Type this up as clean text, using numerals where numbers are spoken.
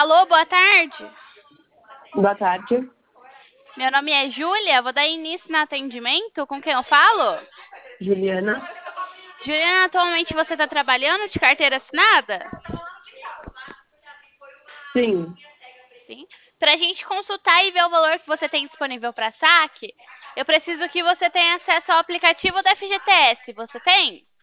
Alô, boa tarde. Boa tarde, Meu nome é Júlia, vou dar início no atendimento. Com quem eu falo? Juliana. Juliana, atualmente você está trabalhando de carteira assinada? Sim, Sim. Para a gente consultar e ver o valor que você tem disponível para saque, eu preciso que você tenha acesso ao aplicativo da FGTS. Você tem?